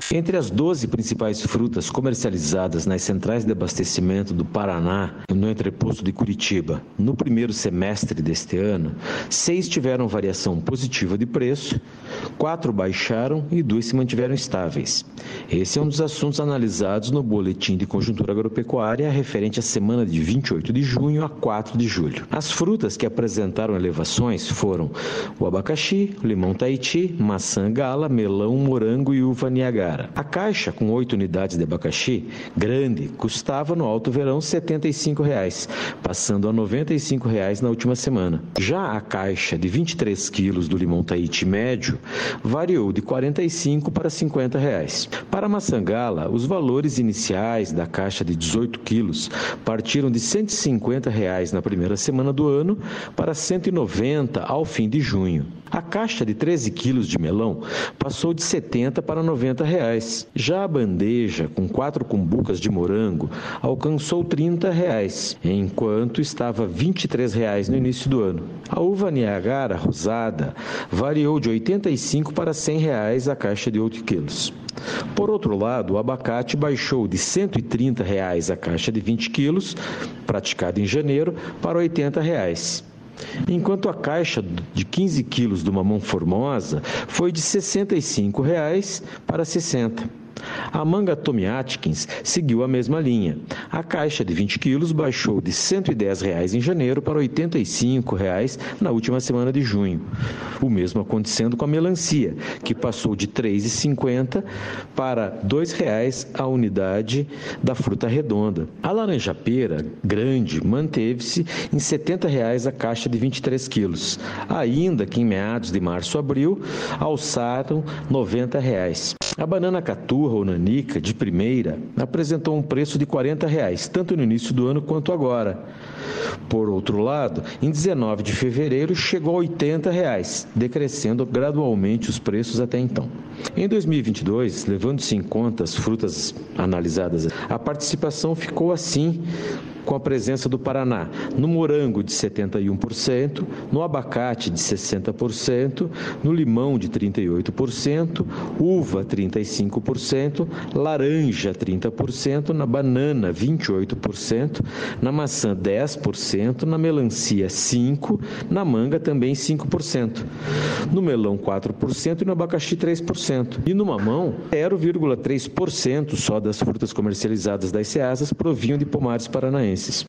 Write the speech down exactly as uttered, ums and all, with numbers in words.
Entre as doze principais frutas comercializadas nas centrais de abastecimento do Paraná, no entreposto de Curitiba, no primeiro semestre deste ano, seis tiveram variação positiva de preço, quatro baixaram e duas se mantiveram estáveis. Esse é um dos assuntos analisados no Boletim de Conjuntura Agropecuária referente à semana de vinte e oito de junho a quatro de julho. As frutas que apresentaram elevações foram o abacaxi, o limão Tahiti, maçã gala, melão, morango e uva Niagara. A caixa com oito unidades de abacaxi, grande, custava no alto verão setenta e cinco reais, passando a noventa e cinco reais na última semana. Já a caixa de vinte e três quilos do limão Tahiti médio variou de quarenta e cinco para cinquenta reais. Para a maçã gala, os valores iniciais da caixa de dezoito quilos partiram de cento e cinquenta reais na primeira semana do ano para cento e noventa ao fim de junho. A caixa de treze quilos de melão passou de setenta para noventa reais. Já a bandeja com quatro cumbucas de morango alcançou trinta reais, enquanto estava vinte e três reais no início do ano. A uva Niagara rosada variou de oitenta e cinco para cem reais a caixa de oito quilos. Por outro lado, o abacate baixou de cento e trinta reais a caixa de vinte quilos, praticada em janeiro, para oitenta reais. Enquanto a caixa de quinze quilos do mamão formosa foi de sessenta e cinco reais para sessenta. A manga Tommy Atkins seguiu a mesma linha. A caixa de vinte quilos baixou de cento e dez reais em janeiro para oitenta e cinco reais na última semana de junho. O mesmo acontecendo com a melancia, que passou de três reais e cinquenta centavos para dois reais a unidade da fruta redonda. A laranja-pera grande manteve-se em setenta reais a caixa de vinte e três quilos, ainda que em meados de março a abril alçaram noventa reais. A banana caturra ou nanica, de primeira, apresentou um preço de quarenta reais, tanto no início do ano quanto agora. Por outro lado, em dezenove de fevereiro chegou a oitenta reais, decrescendo gradualmente os preços até então. Em dois mil e vinte e dois, levando-se em conta as frutas analisadas, a participação ficou assim, com a presença do Paraná, no morango de setenta e um por cento, no abacate de sessenta por cento, no limão de trinta e oito por cento, uva trinta e cinco por cento, laranja trinta por cento, na banana vinte e oito por cento, na maçã dez por cento, na melancia cinco por cento, na manga também cinco por cento, no melão quatro por cento e no abacaxi três por cento. E no mamão, zero vírgula três por cento só das frutas comercializadas das Ceasas provinham de pomares paranaenses.